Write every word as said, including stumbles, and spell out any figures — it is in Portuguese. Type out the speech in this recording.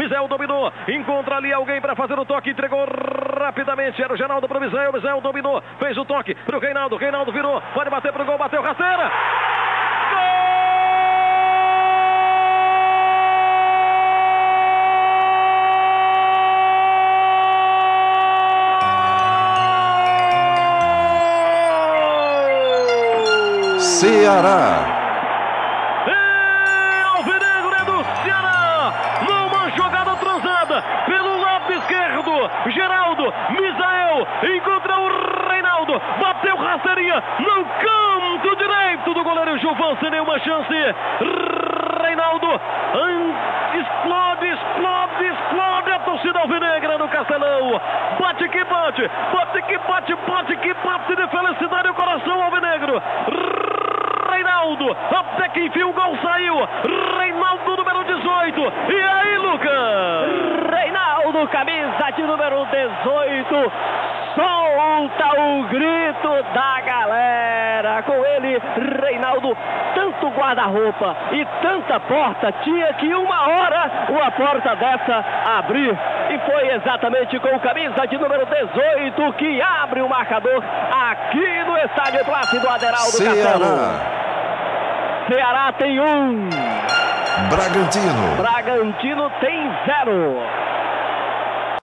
Misael dominou, encontra ali alguém para fazer o toque, entregou rapidamente, era o Geraldo para o Misael, Misael dominou, fez o toque para o Reinaldo, Reinaldo virou, pode bater para o gol, bateu rasteira, Ceará. É, Alvinegro é do Ceará, numa jogada transada pelo lado esquerdo, Geraldo, Misael, encontra o Reinaldo, bateu rasteirinha no canto direito do goleiro Gilvan, sem nenhuma chance. Reinaldo explode, explode, explode a torcida alvinegra no Castelão. Bate que bate, bate que bate, bate que bate de felicidade o coração alvinegro. Reinaldo, até que enfim o gol saiu. Reinaldo, número dezoito. E aí, Lucas? Reinaldo, camisa de número dezoito. Solta o grito da galera. Com ele, Reinaldo, tanto guarda-roupa e tanta porta, tinha que uma hora uma porta dessa abrir. E foi exatamente com camisa de número dezoito que abre o marcador aqui no estádio Plácido Aderaldo Castelo. Ceará tem um. Bragantino. Bragantino tem zero.